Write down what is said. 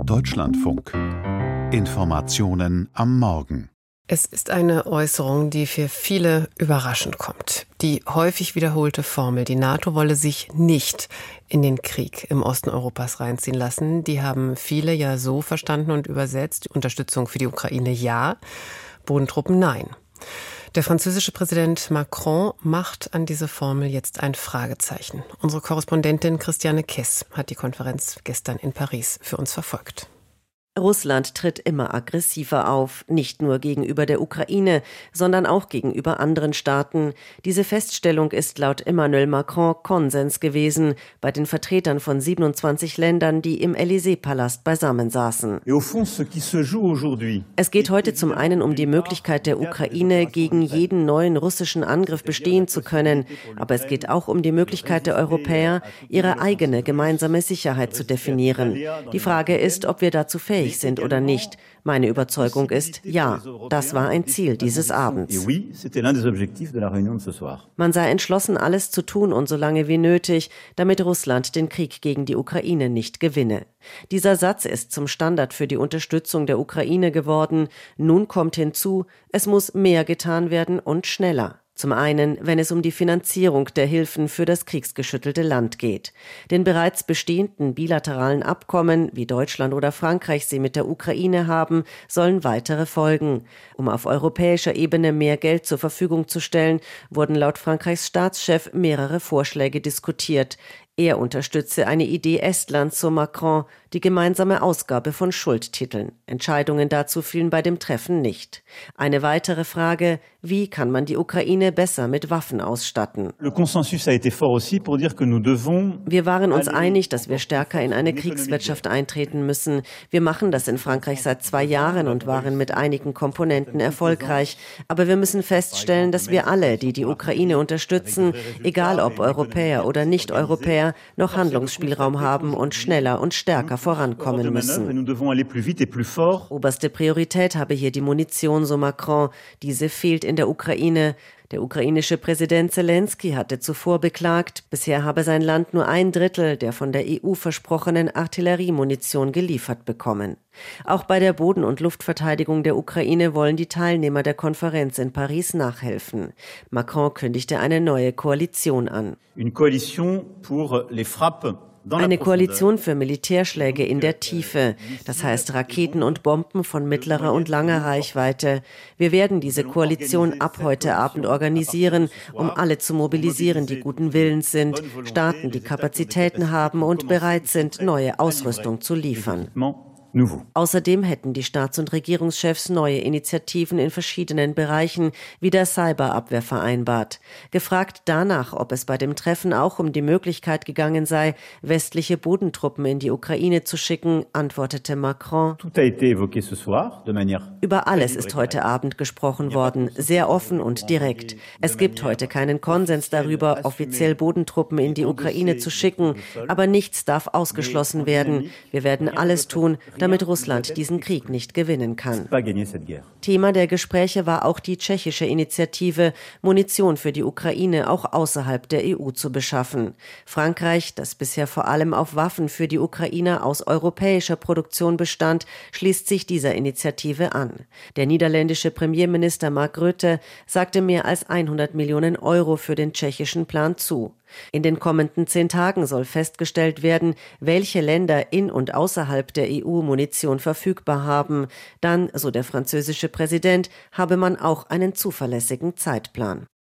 Deutschlandfunk. Informationen am Morgen. Es ist eine Äußerung, die für viele überraschend kommt. Die häufig wiederholte Formel, die NATO wolle sich nicht in den Krieg im Osten Europas reinziehen lassen, die haben viele ja so verstanden und übersetzt. Unterstützung für die Ukraine ja, Bodentruppen nein. Der französische Präsident Macron macht an diese Formel jetzt ein Fragezeichen. Unsere Korrespondentin Christiane Kess hat die Konferenz gestern in Paris für uns verfolgt. Russland tritt immer aggressiver auf, nicht nur gegenüber der Ukraine, sondern auch gegenüber anderen Staaten. Diese Feststellung ist laut Emmanuel Macron Konsens gewesen bei den Vertretern von 27 Ländern, die im Élysée-Palast beisammensaßen. Es geht heute zum einen um die Möglichkeit der Ukraine, gegen jeden neuen russischen Angriff bestehen zu können, aber es geht auch um die Möglichkeit der Europäer, ihre eigene gemeinsame Sicherheit zu definieren. Die Frage ist, ob wir dazu fähig sind oder nicht. Meine Überzeugung ist, ja, das war ein Ziel dieses Abends. Man sei entschlossen, alles zu tun und so lange wie nötig, damit Russland den Krieg gegen die Ukraine nicht gewinne. Dieser Satz ist zum Standard für die Unterstützung der Ukraine geworden. Nun kommt hinzu, es muss mehr getan werden und schneller. Zum einen, wenn es um die Finanzierung der Hilfen für das kriegsgeschüttelte Land geht. Den bereits bestehenden bilateralen Abkommen, wie Deutschland oder Frankreich sie mit der Ukraine haben, sollen weitere folgen. Um auf europäischer Ebene mehr Geld zur Verfügung zu stellen, wurden laut Frankreichs Staatschef mehrere Vorschläge diskutiert. Er unterstütze eine Idee Estlands, so Macron, die gemeinsame Ausgabe von Schuldtiteln. Entscheidungen dazu fielen bei dem Treffen nicht. Eine weitere Frage, wie kann man die Ukraine besser mit Waffen ausstatten? Wir waren uns einig, dass wir stärker in eine Kriegswirtschaft eintreten müssen. Wir machen das in Frankreich seit 2 Jahren und waren mit einigen Komponenten erfolgreich. Aber wir müssen feststellen, dass wir alle, die die Ukraine unterstützen, egal ob Europäer oder Nicht-Europäer, noch Handlungsspielraum haben und schneller und stärker vorankommen müssen. Oberste Priorität habe hier die Munition, so Macron. Diese fehlt in der Ukraine. Der ukrainische Präsident Selenskyj hatte zuvor beklagt, bisher habe sein Land nur 1/3 der von der EU versprochenen Artilleriemunition geliefert bekommen. Auch bei der Boden- und Luftverteidigung der Ukraine wollen die Teilnehmer der Konferenz in Paris nachhelfen. Macron kündigte eine neue Koalition an. Eine Koalition für Militärschläge in der Tiefe, das heißt Raketen und Bomben von mittlerer und langer Reichweite. Wir werden diese Koalition ab heute Abend organisieren, um alle zu mobilisieren, die guten Willens sind, Staaten, die Kapazitäten haben und bereit sind, neue Ausrüstung zu liefern. Außerdem hätten die Staats- und Regierungschefs neue Initiativen in verschiedenen Bereichen wie der Cyberabwehr vereinbart. Gefragt danach, ob es bei dem Treffen auch um die Möglichkeit gegangen sei, westliche Bodentruppen in die Ukraine zu schicken, antwortete Macron: Über alles ist heute Abend gesprochen worden, sehr offen und direkt. Es gibt heute keinen Konsens darüber, offiziell Bodentruppen in die Ukraine zu schicken, aber nichts darf ausgeschlossen werden. Wir werden alles tun, damit Russland diesen Krieg nicht gewinnen kann. Thema der Gespräche war auch die tschechische Initiative, Munition für die Ukraine auch außerhalb der EU zu beschaffen. Frankreich, das bisher vor allem auf Waffen für die Ukraine aus europäischer Produktion bestand, schließt sich dieser Initiative an. Der niederländische Premierminister Mark Rutte sagte mehr als 100 Millionen Euro für den tschechischen Plan zu. In den kommenden 10 Tagen soll festgestellt werden, welche Länder in und außerhalb der EU Munition verfügbar haben. Dann, so der französische Präsident, habe man auch einen zuverlässigen Zeitplan.